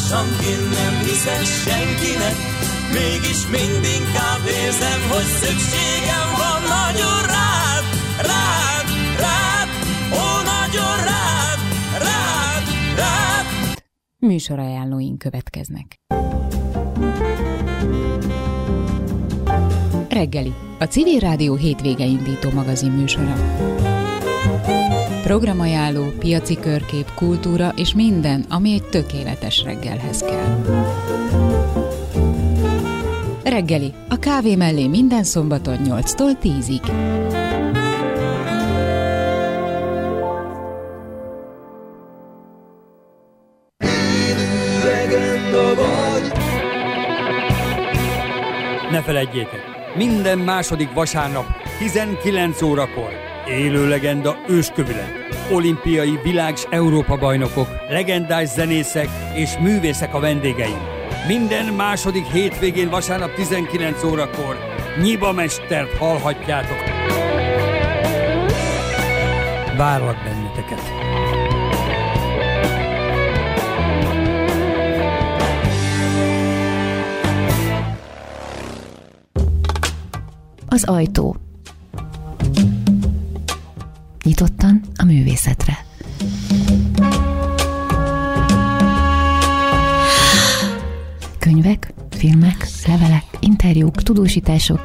lassan én nem hiszek senkinek, mégis mindinkább érzem, hogy szükségem van nagyon rád, rád, rád, ó, nagyon rád, rád, rád. Műsorajánlóink következnek. Reggeli, a Civil Rádió hétvége indító magazin műsora. Programajánló, piaci körkép, kultúra és minden, ami egy tökéletes reggelhez kell. Reggeli, a kávé mellé minden szombaton 8-tól 10-ig. Ne feledjétek, minden második vasárnap 19 órakor élő legenda őskövület, olimpiai világ- és Európa-bajnokok, legendás zenészek és művészek a vendégeim. Minden második hétvégén vasárnap 19 órakor Nyiba Mestert hallhatjátok. Várlak benneteket! Az ajtó. Nyitottan a művészetre. Könyvek, filmek, levelek, interjúk, tudósítások.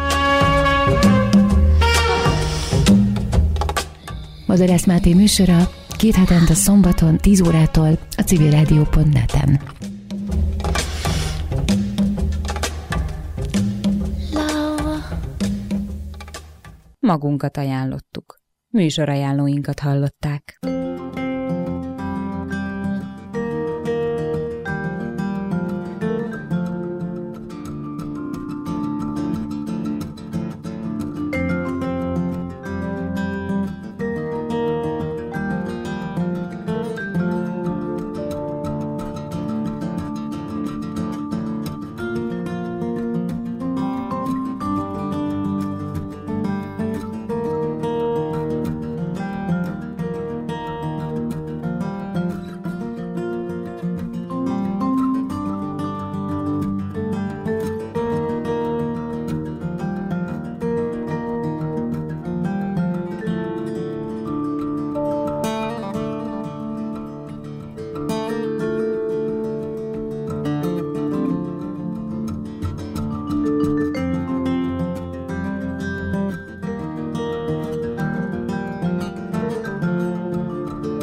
Madarász Máté műsora 2 hetente szombaton 10 órától a civilradio.net-en. Magunkat ajánlottuk. Műsorajánlóinkat hallották.